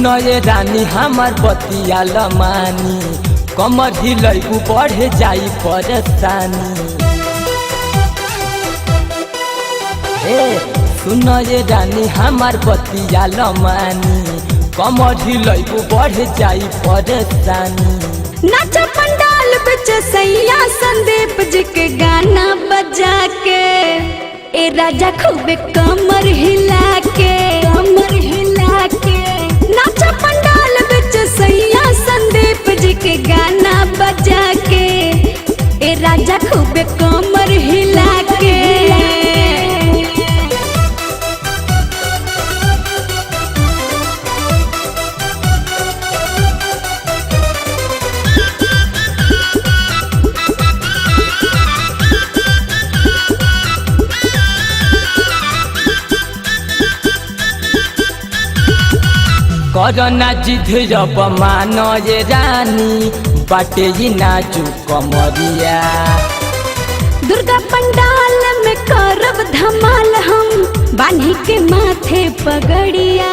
सुनो ये रानी हमार बतिया लमानी कमर हिलैबू बढ़े जाई परेशानी। सुनो ये रानी हमार बतिया लमानी कमर हिलैबू बढ़े जाई परेशानी। नाचा पंडाल बिच सैया संदीप जी के गाना बजा के ए राजा खूबे कमर हिला के नाचा पंडाल बिच सैया संदीप जी के गाना बजा के ए राजा खूबे कमर हिला के। करना जिद जब मानो ये रानी बाटे ही नाचू कमरिया। दुर्गा पंडाल में करब धमाल हम बान्ही के माथे पगड़िया।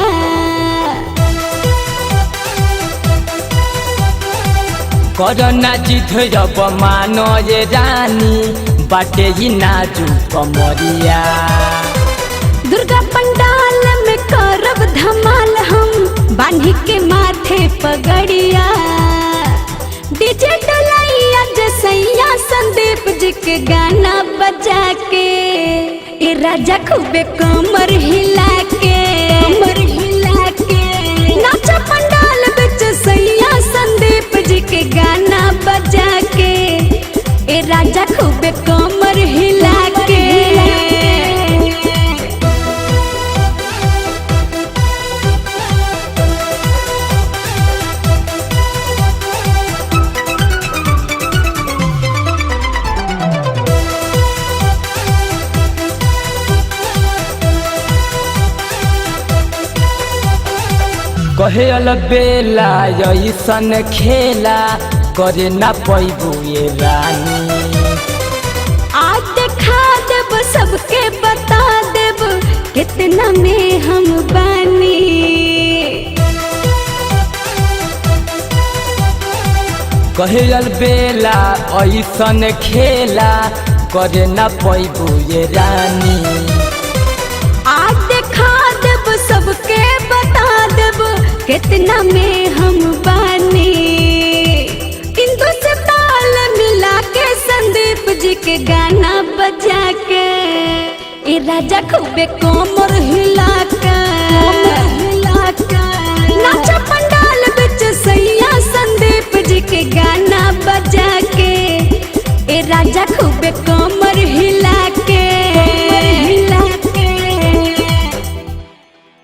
करना जिद जब मानो ये रानी बाटे ही नाचू कमरिया। दुर्गा पंडाल में करब धमाल हम बान्ही के माथे पगड़िया। डीजे डलैया जसैया संदीप जी के गाना बजा के ए राजा खूबे कमर हिला के नाचा पंडाल बिच सैया संदीप जी के गाना बजा के ए राजा खूबे कमर हिला के। कहे बेला ऐसन खेला करे ना पैबू ये रानी। आज देखा देब सबके बता देब कितना में हम बानी। कहे बेला ऐसन खेला करे ना पैबू ये रानी। आज देखा देब सबके बता देब कितना में हम बानी। इंदु से ताल मिला के संदीप जी के गाना बजा के ए राजा खूबे कमर हिला